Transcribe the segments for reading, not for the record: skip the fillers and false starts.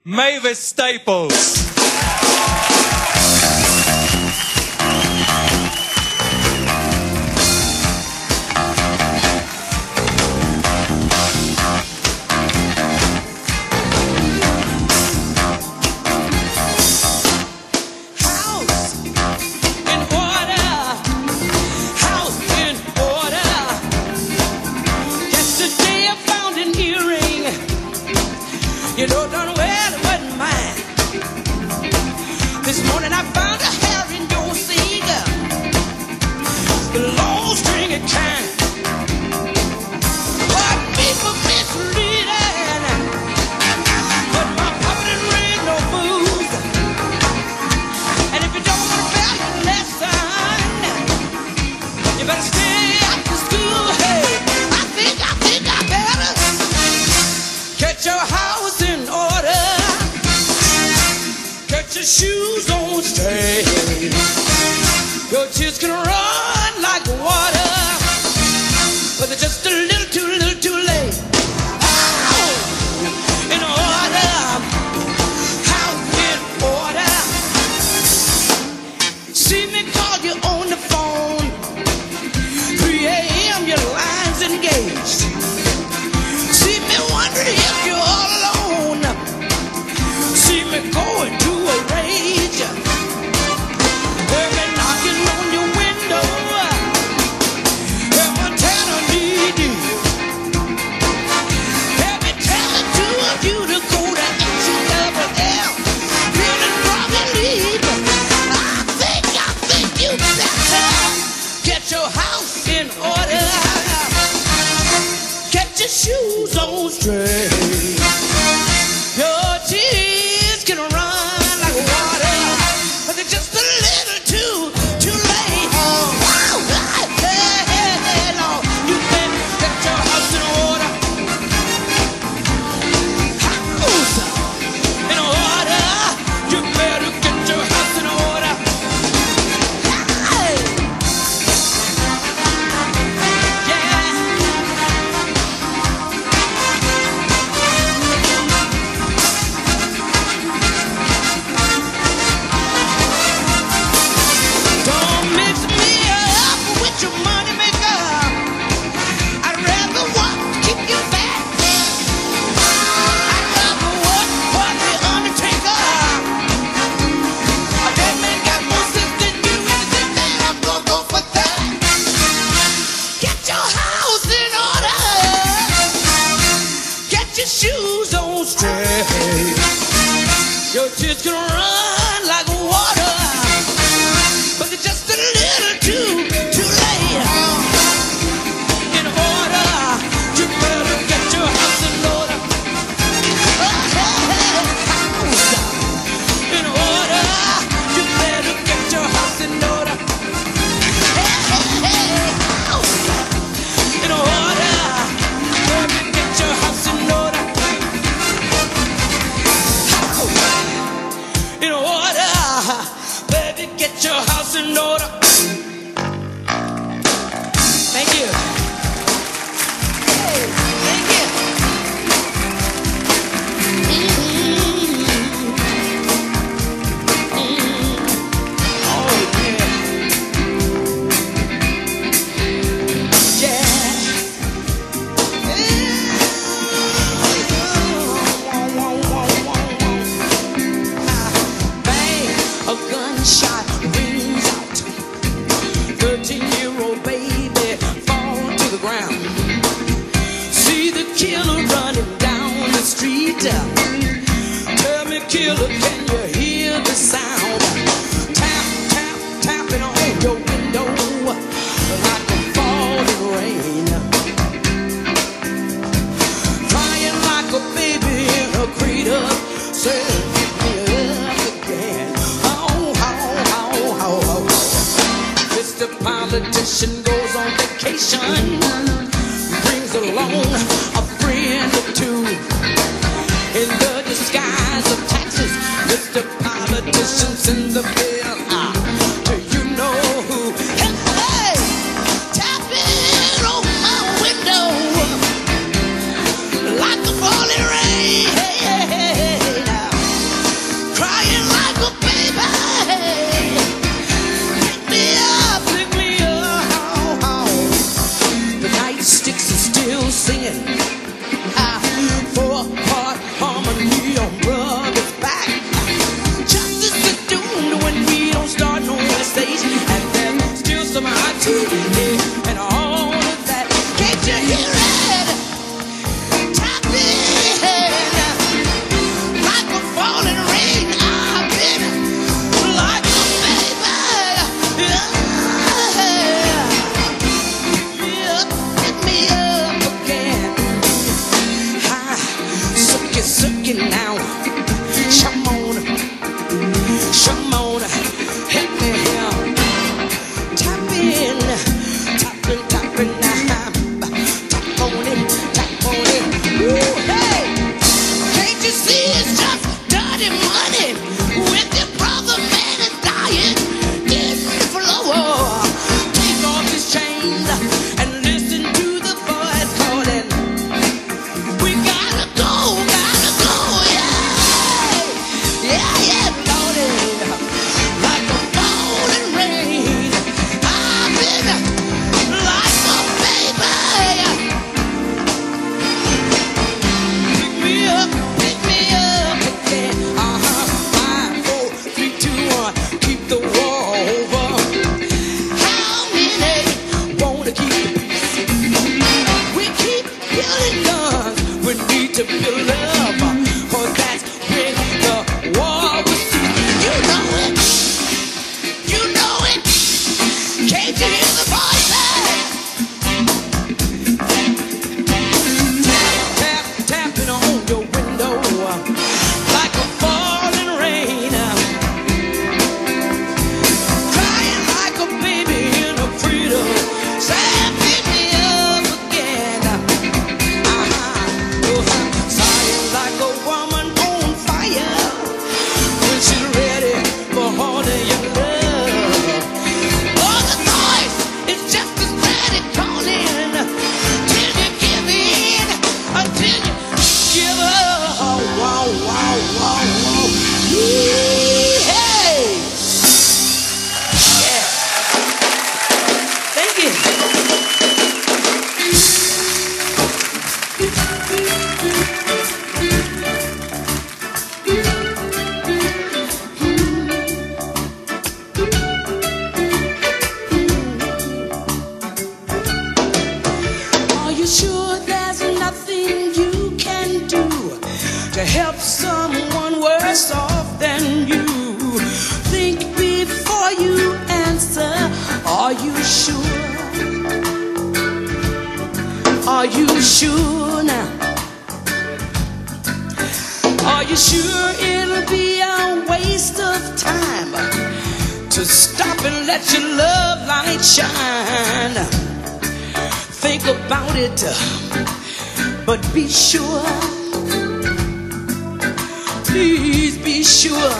Mavis Staples. You know darn well it wasn't mine. This morning I found a hair in your cigar, the long string of time. What people misleading, but my pocket didn't ring no booze. And if you don't want to fail your lesson, you better stay after school. Hey, I think I better get your house in order, get your shoes on straight. Your tears can run like water, but they're just a little too late. House in order, house in order. See me call you on the phone, 3 a.m. your line's engaged. See me wondering if you're all alone. See me going to a rage. Hear me knocking on your window. Hear my tenor need you. Hear me telling two of you to go to H-E-double-L. Feeling probably leave. I think you better get your house in order. Get your shoes on straight. Your tears can run like water, but they're just a little too late. Hey, Lord, you better get your house in order. House in order. You better get your house in order. Hey. Yeah. Don't mix me up with your money maker. I'd rather work to keep you fat. I'd rather work for the undertaker. A dead man got more sense than you, and then I'm gonna go for that. Get your house in order. Get your shoes on straight. Your tears can run like water, but they're just a little too late. In order, you better get your house in order. In order, you better get your house in order. In order, baby, get your house in order. In order, baby, get your house in order. Thank you. Hey, thank you. Oh, yeah. Bang, a gunshot rings out. 13-year-old baby fall to the ground. See the killer running down the street. Tell me, killer, can you hear the sound? Tap, tap, tapping on your window like a falling rain. Crying like a baby in a cradle, saying, "Get me up again." Mr. Politician goes on vacation, brings along a friend or two. In the disguise of taxes, Mr. Politician sends a bill out. Do you know who? Hey, tapping on my window like a falling rain. Hey, your brother's back. Justice is doomed when we don't start no stage, and there's still some hot tea and all of that. Can't you hear it? Tap in like a falling rain. I've been like a baby. Pick me up again. Suck it now. Come on, help me here. Tap in now. Tap on it. Ooh, hey, can't you see it's just dirty money? With your brother, man, is dying in the floor. Take off his chains and listen to the voice calling. We gotta go, yeah, Lordy. Like a falling rain, I've been like a baby. Pick me up again. 5, 4, 3, 2, 1. Keep the war over. How many wanna keep the peace? We keep building guns. We need to build up, 'cause that's when the war will cease. You know it. Can't you hear the voices? Tapping on your window like a falling rain. Crying like a baby in a freedom. Say, pick me up again. Sighing like a woman on fire when she's ready for all of your love. Oh, the noise is just as bad as calling. Till you give in, until you give up. Wow. Hey. Yeah. Thank you. Are you sure there's nothing you can do to help someone worse off than you? Think before you answer. Are you sure? Are you sure now? Are you sure it'll be a waste of time to stop and let your love light shine? Think about it, but be sure. Please be sure.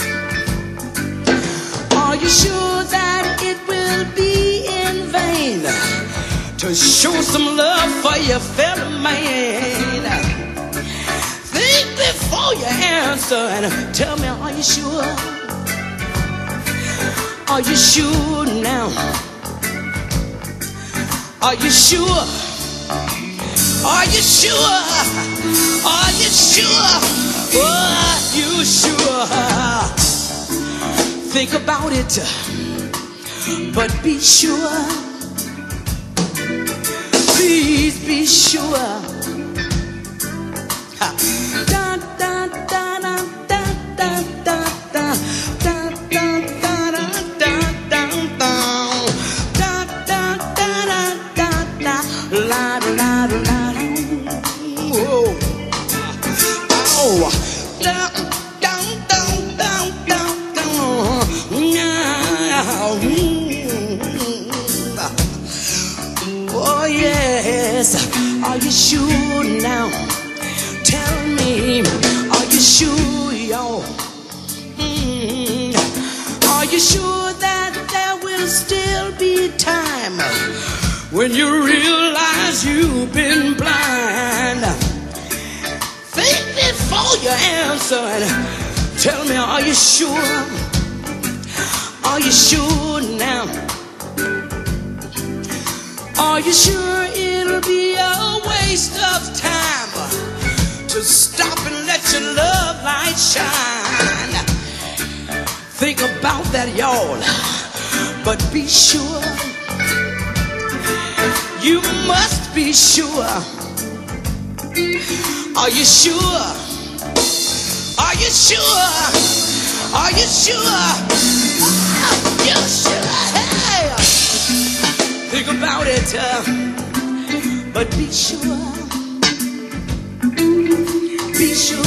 Are you sure that it will be in vain to show some love for your fellow man? Think before you answer and tell me, are you sure? Are you sure now? Are you sure? Are you sure? Are you sure? Are you sure? Think about it, but be sure. Please be sure. Ha. Da, da, da, da, da, da, da, da, da, da, da, da, da, da. La la la la. Oh, down, down, down, down, down, down. Oh yes. Are you sure now? Tell me, are you sure, y'all? Are you sure that there will still be time when you realize you've been blind? Think before you answer and tell me, are you sure? Are you sure now? Are you sure it'll be a waste of time to stop and let your love light shine. Think about that, y'all, but be sure, you must be sure. Are you sure? Are you sure? Are you sure? Are you sure? Hey, think about it, but be sure. Be sure.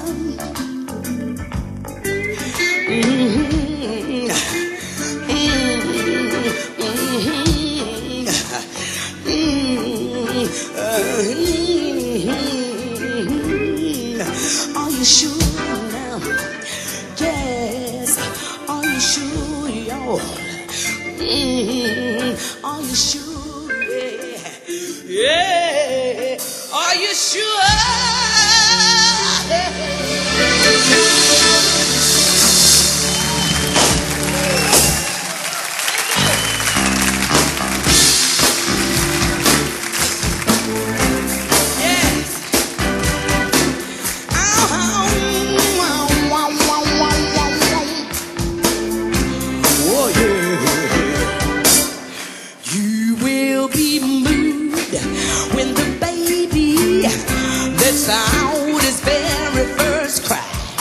Are you sure now? Yes. Are you sure, y'all? Are you sure? Yeah. Are you sure? Out his very first cry.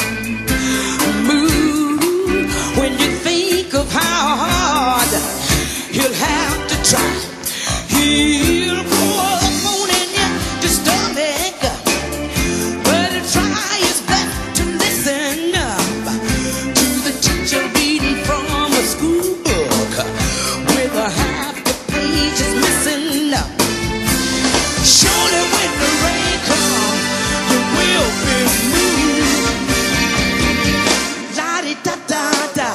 Move when you think of how hard you'll have to try. He'll pour the moon in your stomach, but he'll try his best to listen up to the teacher reading from a school book with a half the pages missing up. Surely when the rain comes, will be moved. La-di-da-da-da.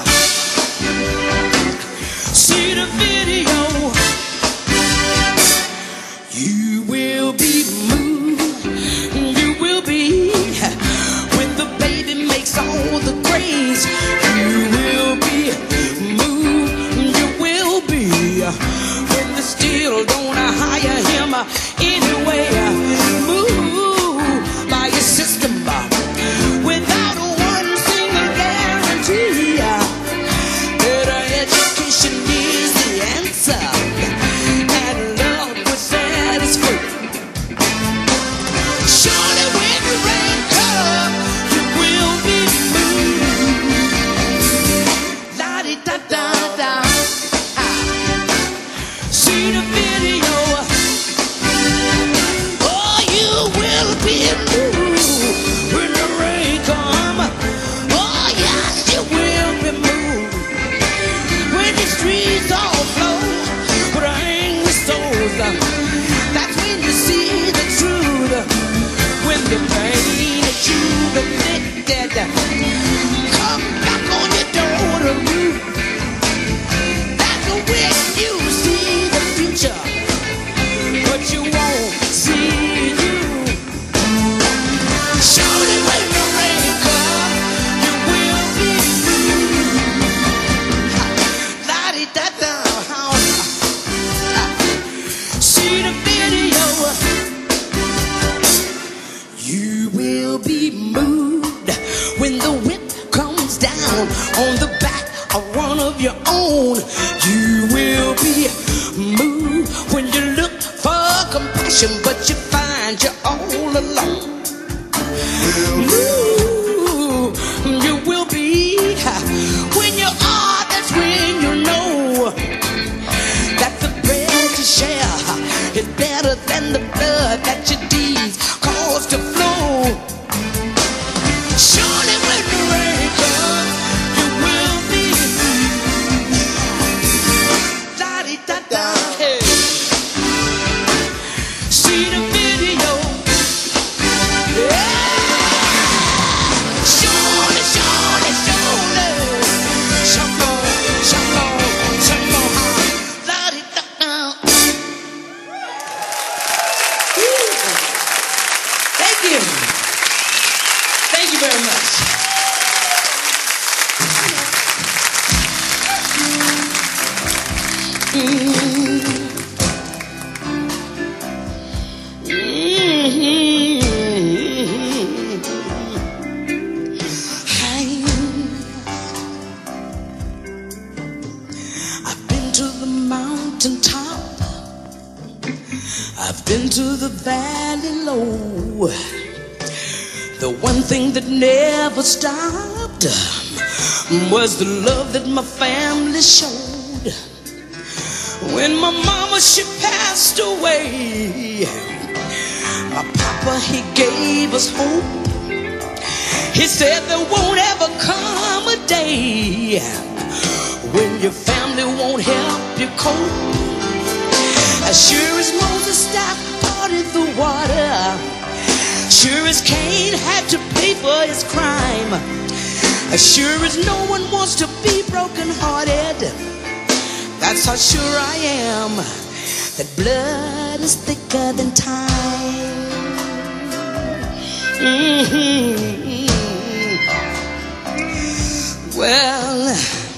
See the video. You will be moved. You will be when the baby makes all the grades. You will be moved. You will be when they still don't hire him anyway. System without one single guarantee that education is the answer and love will set us free. Surely when the rain comes, you will be moved. La-di-da-da-da. See the video. Oh, you will be moved. That's when you see the truth. When the pain that you've inflicted come back on your door to roof. That's when you see the future, but you won't see you. Surely when the rain comes, you will be moved. La-di-da-da. See the video. You will be moved when the whip comes down on the back of one of your own. You will be moved when you look for compassion, but you find you're all alone. Ooh, you will be when you are. That's when you know that the bread you share is better than the blood that your deeds cause to flow. Surely when the rain comes, you will be la-di-da-da. Hey. See the video. Yeah. Surely, surely, surely. Shalom, shalom, shalom. La-di-da-da. to the valley low. The one thing that never stopped was the love that my family showed. When my mama, she passed away, my papa, he gave us hope. He said there won't ever come a day when your family won't help you cope. As sure as Moses parted the water, sure as Cain had to pay for his crime, as sure as no one wants to be broken-hearted, that's how sure I am that blood is thicker than time. Well,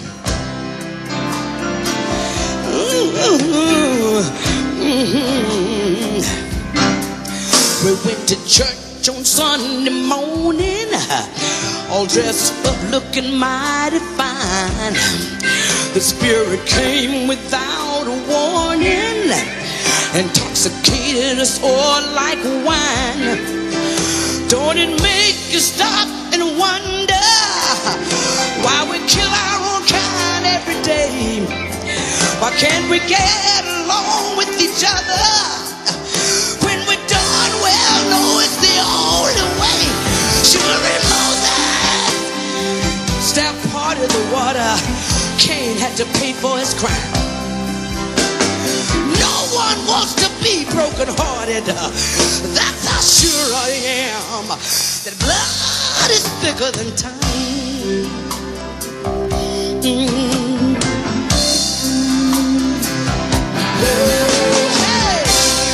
we went to church on Sunday morning, all dressed up looking mighty fine. The Spirit came without a warning, intoxicated us all like wine. Don't it make you stop and wonder why we kill our own kind every day? Why can't we get along with each other? When we're done, well, no, it's the only way. Sure as Moses stepped part of the water, Cain had to pay for his crime. No one wants to be broken-hearted. That's how sure I am that blood is thicker than time. Hey.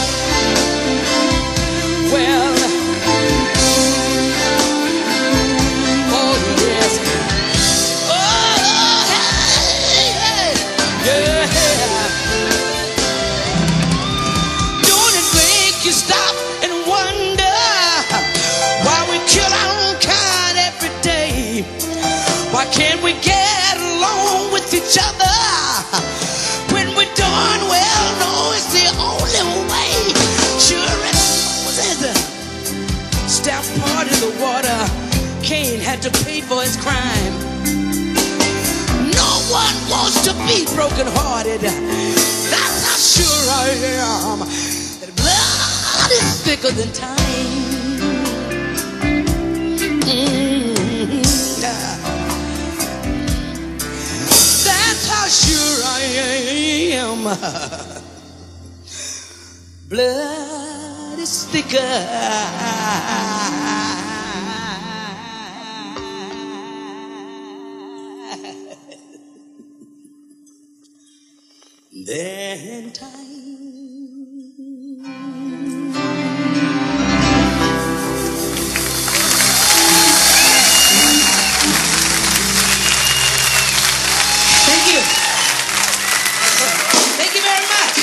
Well, oh yes, oh hey, yeah. Don't it make you stop and wonder why we kill our own kind every day? Why can't we get along with each other? When we're done, well, no, it's the only way. Sure as Moses stepped part of the water, Cain had to pay for his crime. No one wants to be broken-hearted. That's how sure I am that blood is thicker than time. That's how sure I am. Blood is thicker than time. Thank you. Thank you very much.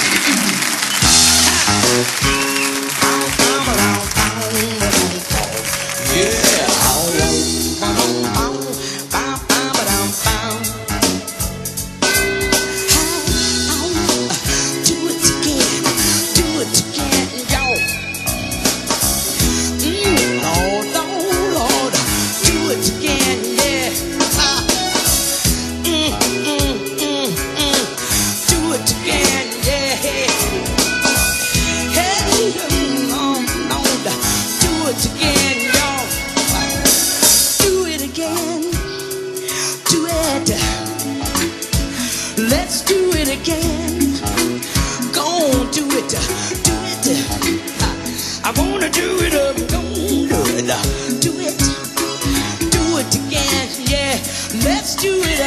Let's do it again. Go on, do it, do it. I wanna do it up, go on, do it again, yeah. Let's do it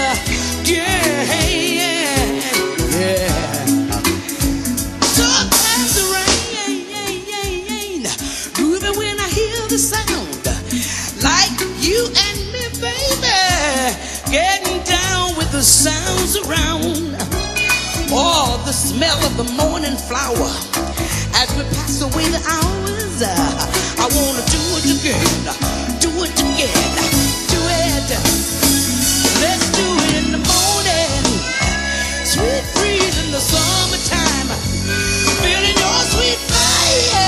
again, yeah. Sometimes the rain, groovy when I hear the sound, like you and me, baby, getting down with the sounds around. Oh, the smell of the morning flower as we pass away the hours. I wanna do it again, do it again, do it. Let's do it in the morning, sweet breeze in the summertime, feeling your sweet fire.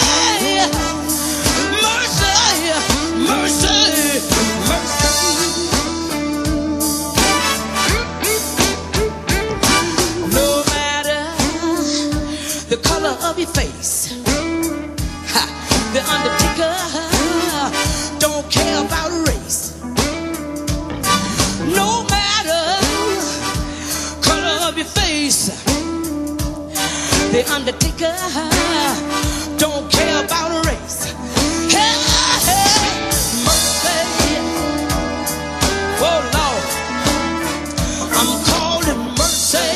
The undertaker don't care about race. No matter color of your face. The undertaker don't care about race. Hey, hey, mercy. Oh Lord, I'm calling mercy.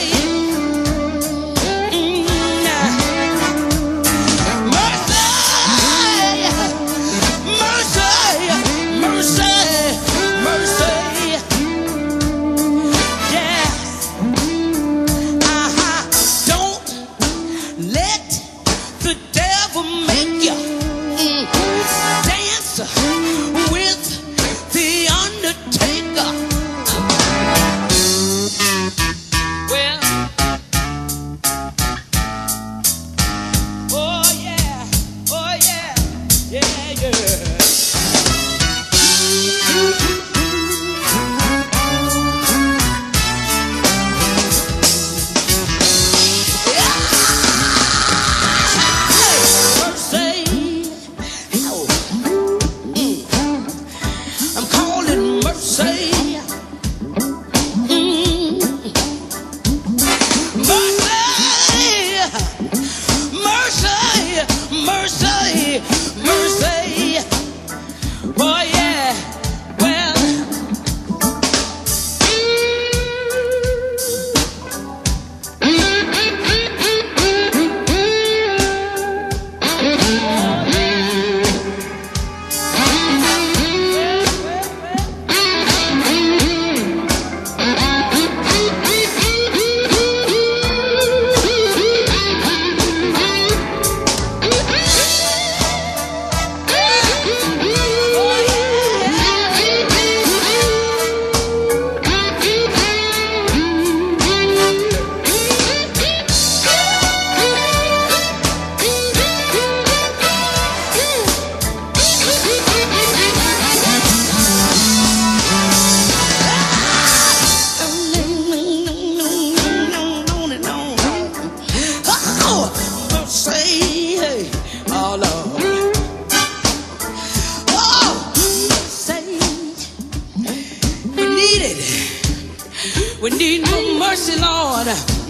We need your mercy, Lord.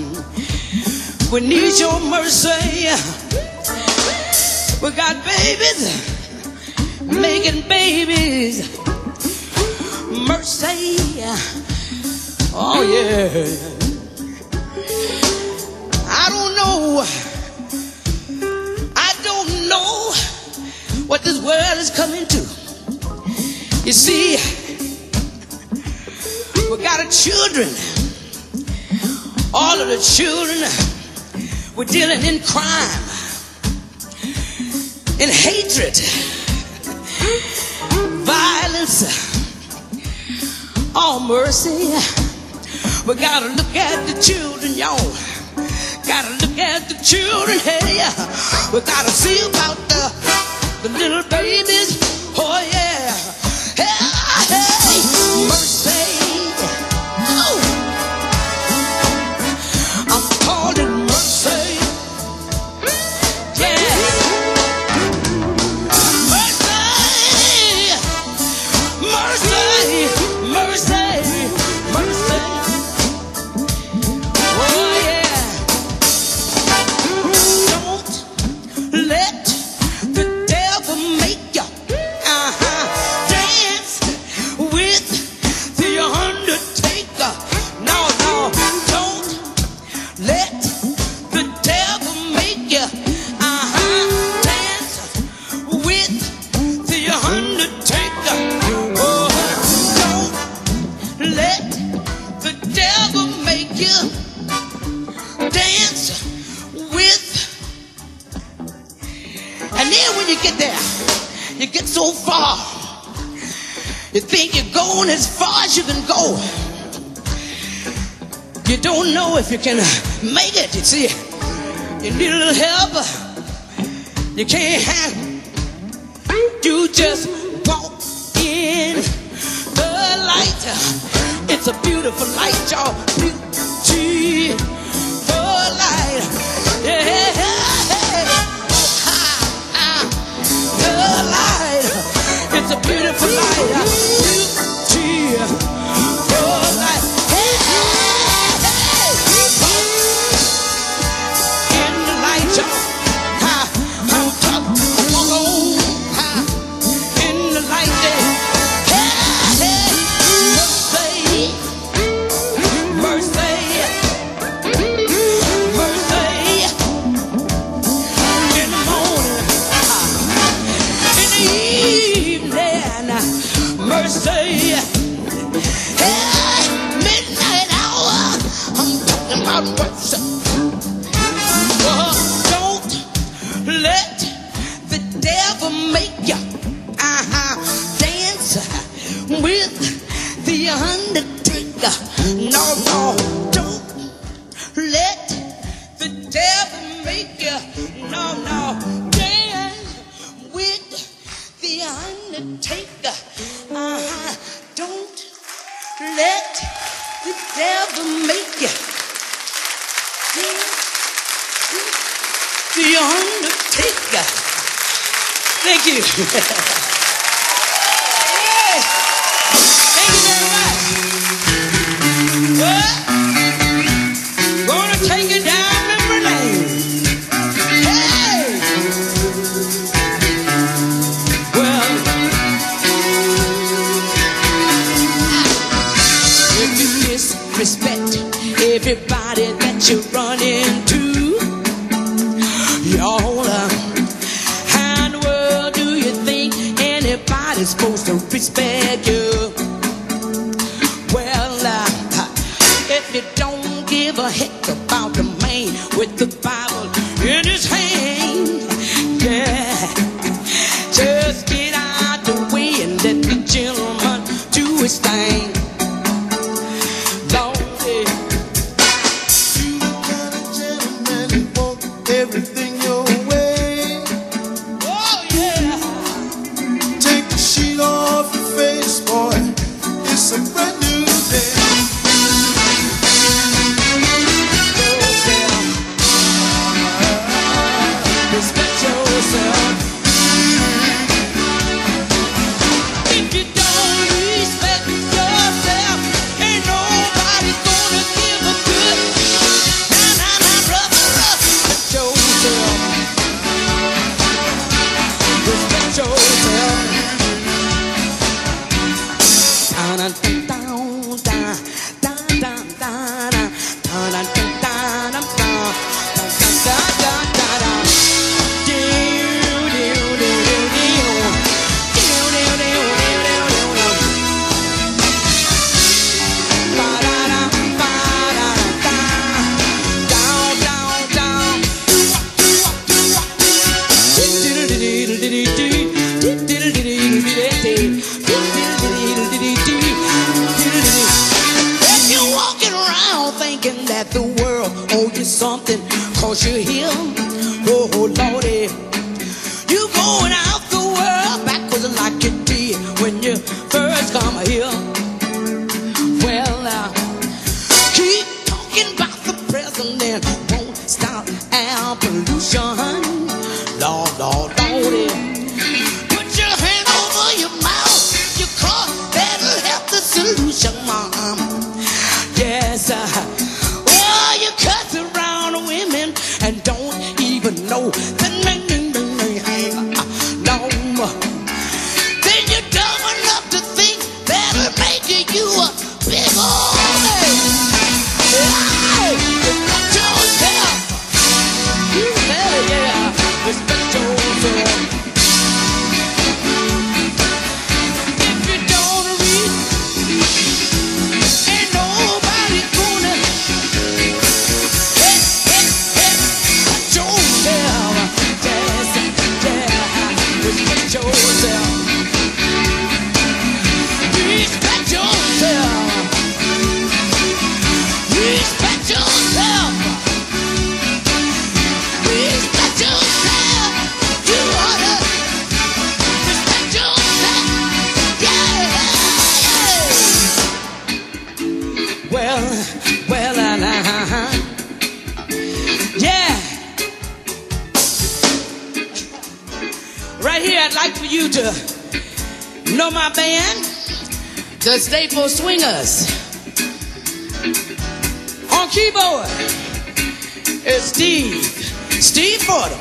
We need your mercy. We got babies making babies. Mercy. Oh yeah. I don't know what this world is coming to. You see, we got children. All of the children were dealing in crime, in hatred, violence. Oh, mercy. We gotta look at the children, y'all. Gotta look at the children, hey. We gotta see about the little babies. Oh, yeah. Hey, hey, mercy. Oh. I'm calling mercy. Yeah. Mercy. Mercy. Mercy. Mercy. Oh, yeah. Don't let the devil make you dance with the undertaker. No, no, don't let the devil make you dance with the undertaker. Oh, don't let the devil make you dance with. And then when you get there, you get so far, you think you're going as far as you can go. You don't know if you can make it. You see, you need a little help. You can't handle. You just walk in the light. It's a beautiful light, y'all. Beautiful light. Yeah. It's a beautiful light. Beautiful light. Hey, hey, in the light, y'all. I'm talking in the light there. Hey, mercy, mercy, in the morning, in the evening, mercy. Hey, midnight hour, I'm talking about mercy. Don't let the devil make you dance with the undertaker. No, no, don't let the devil make you, no, no, dance with the undertaker. Don't let the devil make you dance with the undertaker. Thank you. Hey, thank you very much. Well, gonna take it down memory lane. Hey, well, if you disrespect everybody that you run into, y'all. Supposed to respect you. Well, if you don't give a heck about the man with the Bible in his hand, yeah, just get out the way and let the gentleman do his thing. Lordy, you the kind of gentleman who want everything your way. oh yeah. Take the sheet off your face, boy. It's a brand new day. Respect yourself. If you don't respect yourself, ain't nobody gonna give a good. Nah, brother, respect yourself. Respect yourself. If you're walking around thinking that the world owes you something, cause you're here, oh Lordy, you going out the world backwards like you did when you first come here. Well, keep talking about the president, won't stop air pollution. Lord, Lordy, put your hand over your mouth, you cough, that'll help the solution, Mom. Yes, well, you cut around women and don't even know the name. No, then you're dumb enough to think that'll make you a big old man. Respect yourself. Yeah, respect yourself. If you don't read, ain't nobody gonna respect yourself. Yes, respect yourself. Respect yourself. Respect yourself. Respect yourself. You ought to respect yourself. Yeah. Well, yeah. Right here, I'd like for you to Know my band? The Staples Swingers. On keyboard is Steve Fordham.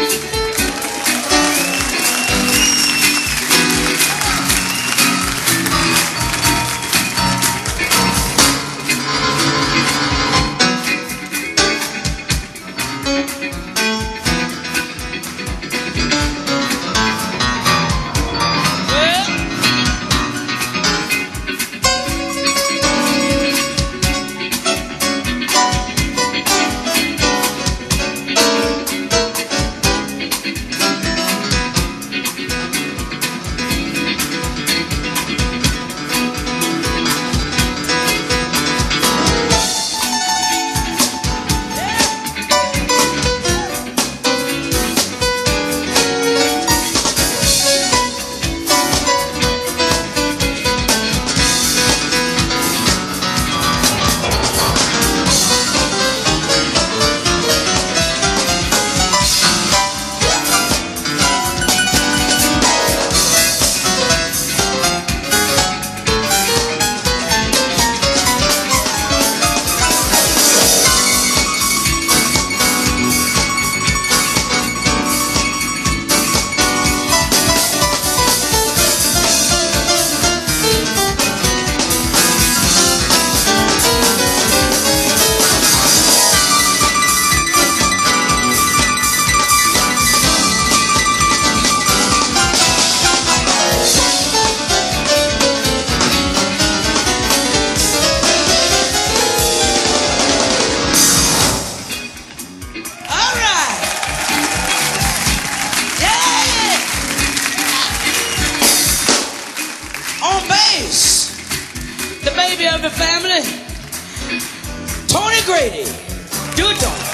Of the family, Tony Grady. Do it, Tony.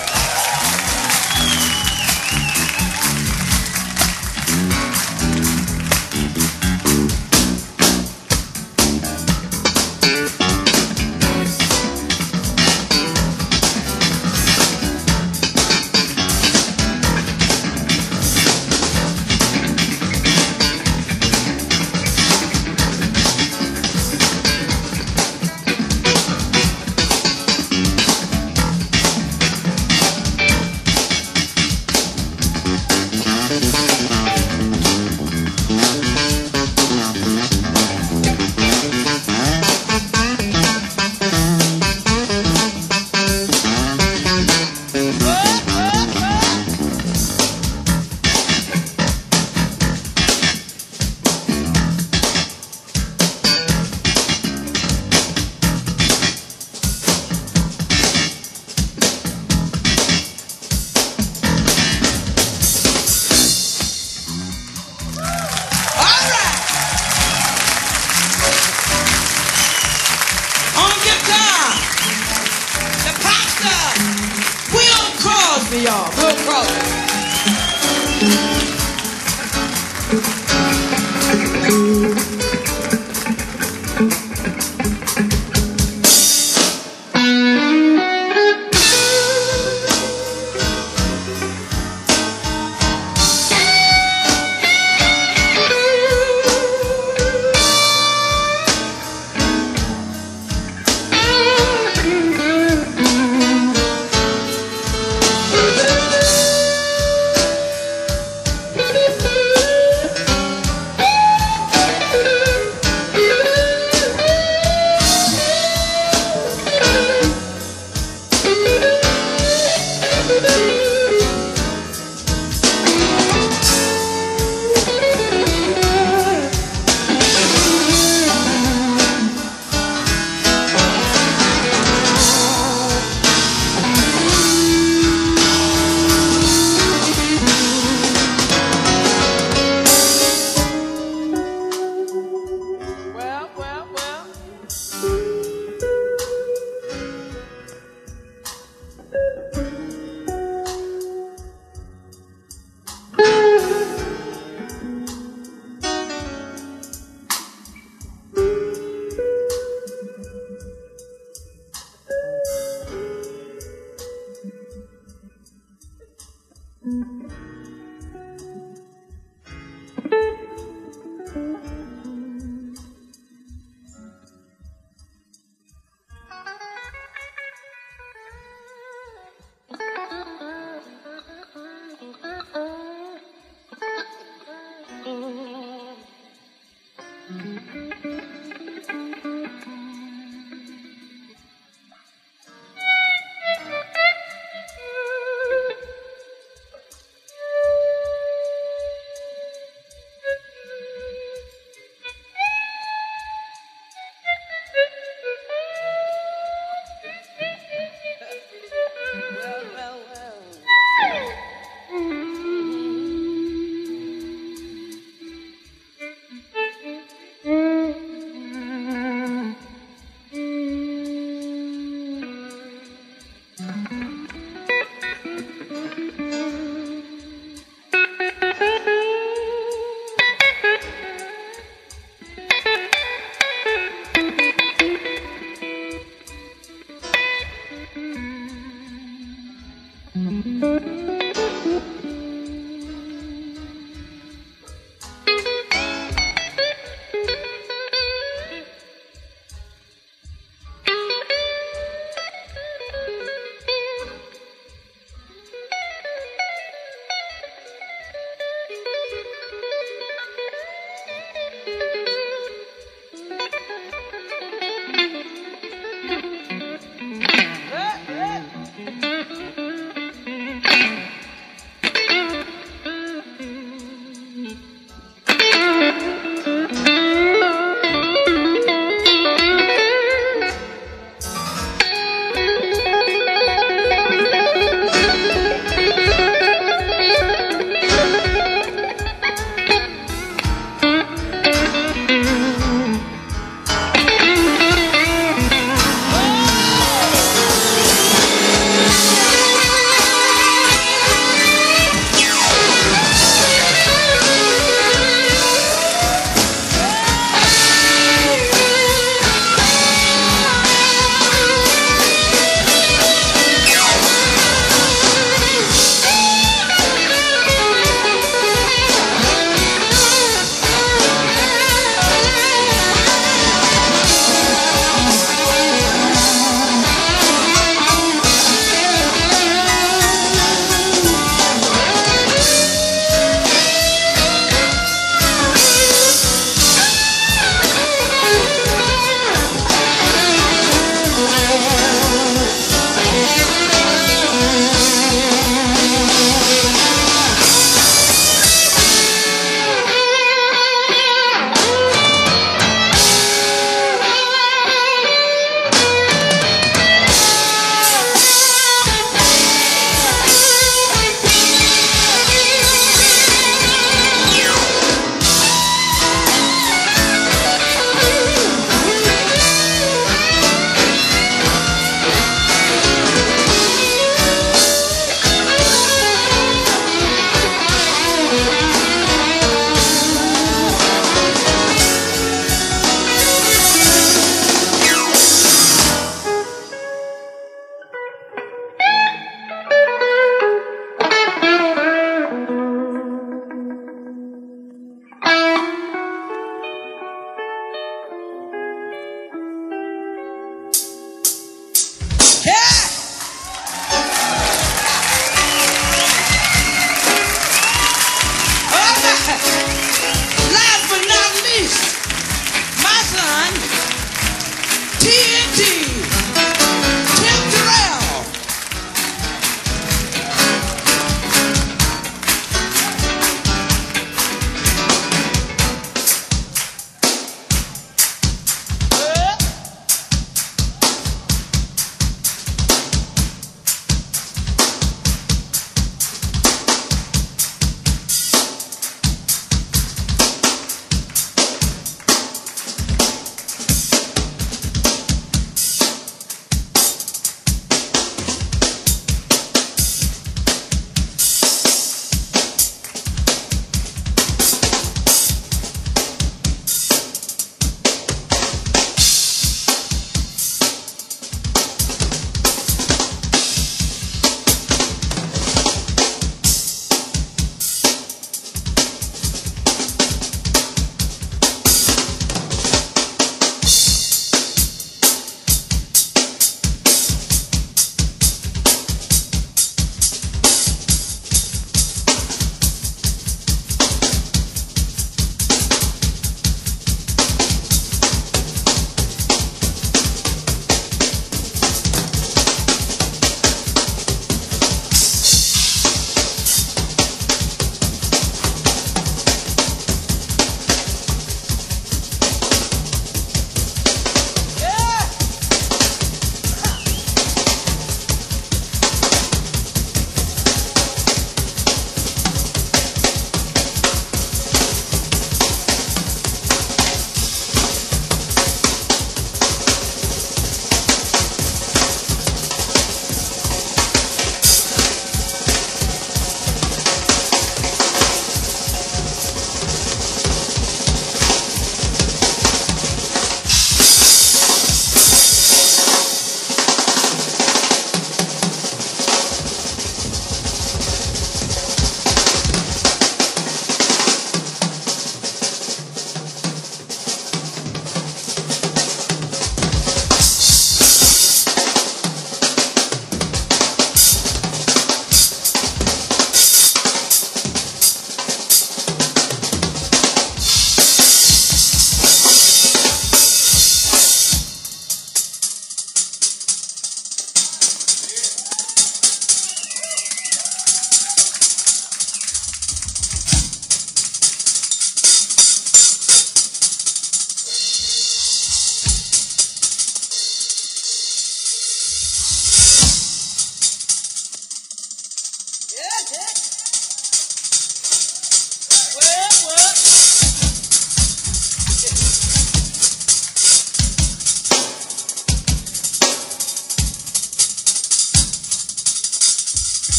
Y'all, Will Crosby.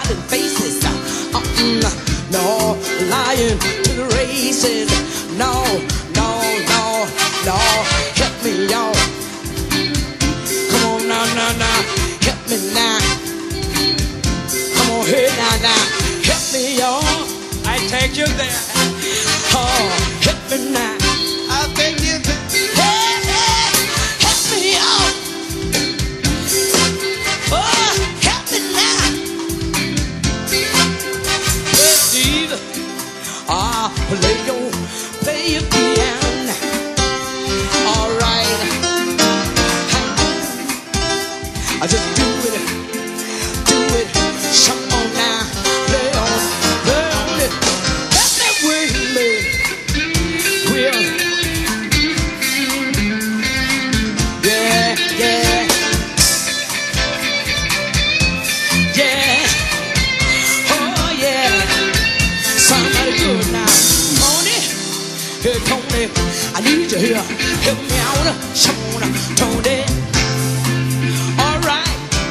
smiling faces. No lying to the races. No, no, no, no. Help me, y'all. Come on now, now, now. Help me now. Come on here now, now. Help me, y'all. I take you there. Oh, help me now. I'll take you to Hey, hey, help me out. Oh, help me now. Hey, Steve, play your piano. All right. I just do it. Come on now, play on it. That's that way, man. Well, yeah, yeah, yeah. Oh yeah, somebody good now. Tony, hey Tony, I need you here. Help me out, come on, Tony. All right.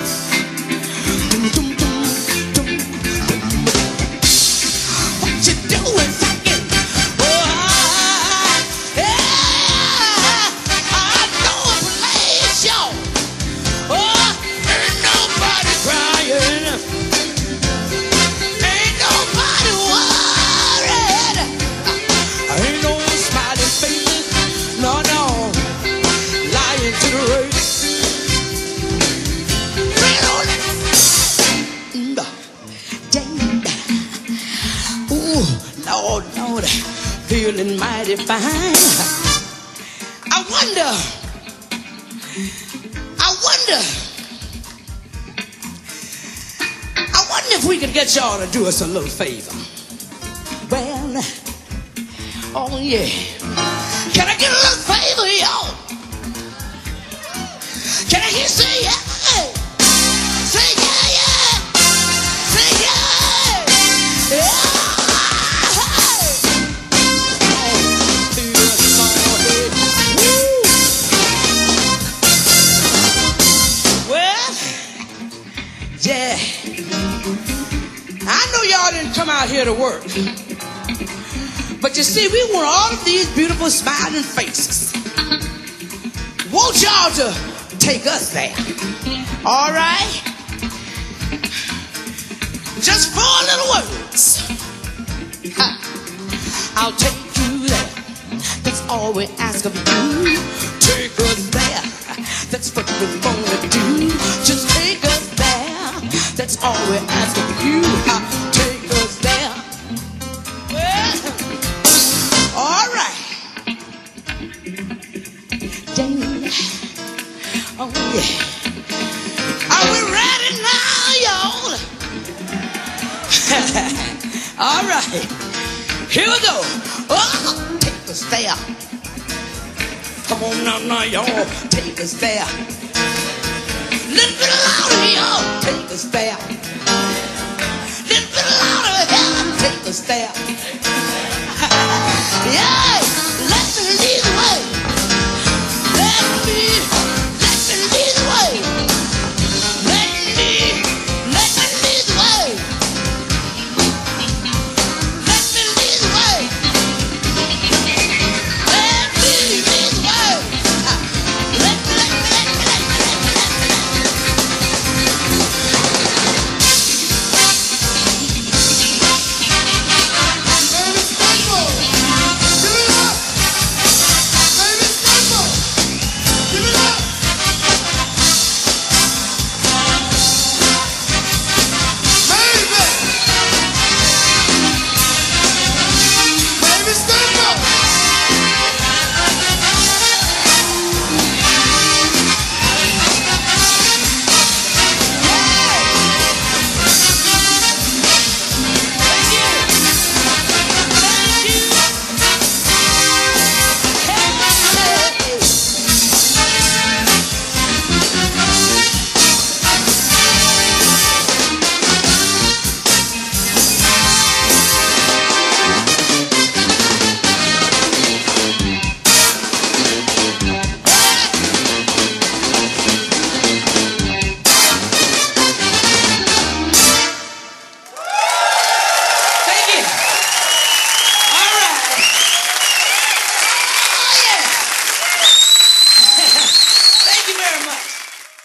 What you doing, fucking? Oh, I know a place, y'all. Oh, ain't nobody crying. Ain't nobody worried. Ain't no smiling faces. No, no. Lying to the race. Ooh, Lord, Lord, feeling mighty fine. I wonder if we could get y'all to do us a little favor. Well, oh yeah. Can I get a little favor, y'all? Can I hear you say yeah? Say yeah, yeah. Say yeah. Yeah. Well, yeah. I know y'all didn't come out here to work. But you see, we want all of these beautiful smiling faces. Want y'all to take us there. All right? Just 4 little words. I'll take you there. That's all we ask of you. Take us there. That's what we wanna do. Just take us there. That's all we ask of you. Take us there. Well, all right. Yeah. Oh yeah. Are we ready now, y'all? All right. Here we go. Oh, take us there. Come on now, y'all. Take us there. Little bit louder, y'all. Take us there. Little bit louder, yeah. Take us there. Yeah.